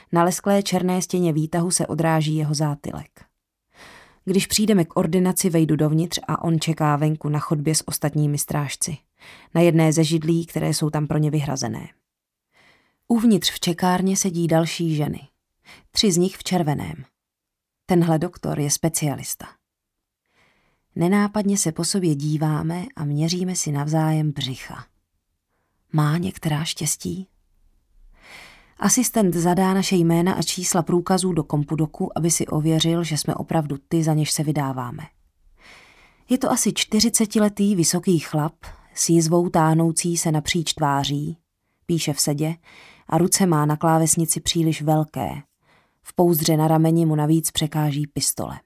Na lesklé černé stěně výtahu se odráží jeho zátylek. Když přijdeme k ordinaci, vejdu dovnitř a on čeká venku na chodbě s ostatními strážci. Na jedné ze židlí, které jsou tam pro ně vyhrazené. Uvnitř v čekárně sedí další ženy. 3 z nich v červeném. Tenhle doktor je specialista. Nenápadně se po sobě díváme a měříme si navzájem břicha. Má některá štěstí? Asistent zadá naše jména a čísla průkazů do kompudoku, aby si ověřil, že jsme opravdu ty, za něž se vydáváme. Je to asi 40letý vysoký chlap s jizvou táhnoucí se napříč tváří, píše v sedě a ruce má na klávesnici příliš velké. V pouzdře na rameni mu navíc překáží pistole.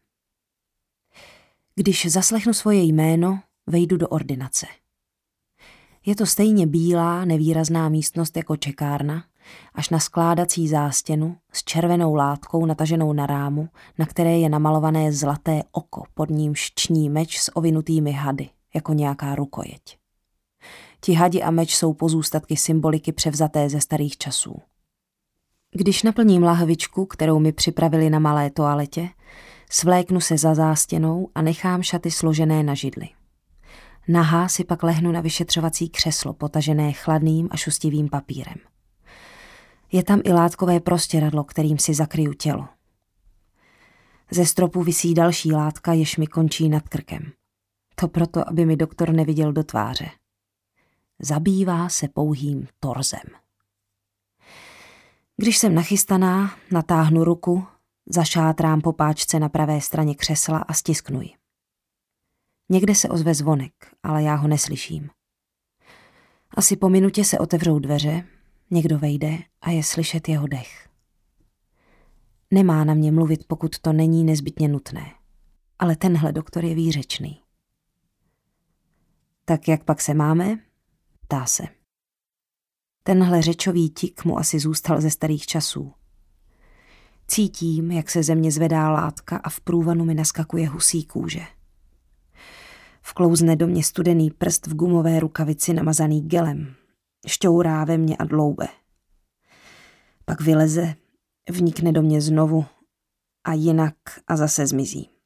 Když zaslechnu svoje jméno, vejdu do ordinace. Je to stejně bílá, nevýrazná místnost jako čekárna, až na skládací zástěnu s červenou látkou nataženou na rámu, na které je namalované zlaté oko, pod nímž ční meč s ovinutými hady, jako nějaká rukojeť. Ti hadi a meč jsou pozůstatky symboliky převzaté ze starých časů. Když naplním lahvičku, kterou mi připravili na malé toaletě, svléknu se za zástěnou a nechám šaty složené na židli. Nahá si pak lehnu na vyšetřovací křeslo, potažené chladným a šustivým papírem. Je tam i látkové prostěradlo, kterým si zakryju tělo. Ze stropu visí další látka, jež mi končí nad krkem. To proto, aby mi doktor neviděl do tváře. Zabývá se pouhým torzem. Když jsem nachystaná, natáhnu ruku, zašátrám po páčce na pravé straně křesla a stisknu ji. Někde se ozve zvonek, ale já ho neslyším. Asi po minutě se otevřou dveře, někdo vejde a je slyšet jeho dech. Nemá na mě mluvit, pokud to není nezbytně nutné. Ale tenhle doktor je výřečný. Tak jak pak se máme? Ptá se. Tenhle řečový tik mu asi zůstal ze starých časů. Cítím, jak se ze mě zvedá látka a v průvanu mi naskakuje husí kůže. Vklouzne do mě studený prst v gumové rukavici namazaný gelem. Šťourá ve mně a dloube. Pak vyleze, vnikne do mě znovu a jinak a zase zmizí.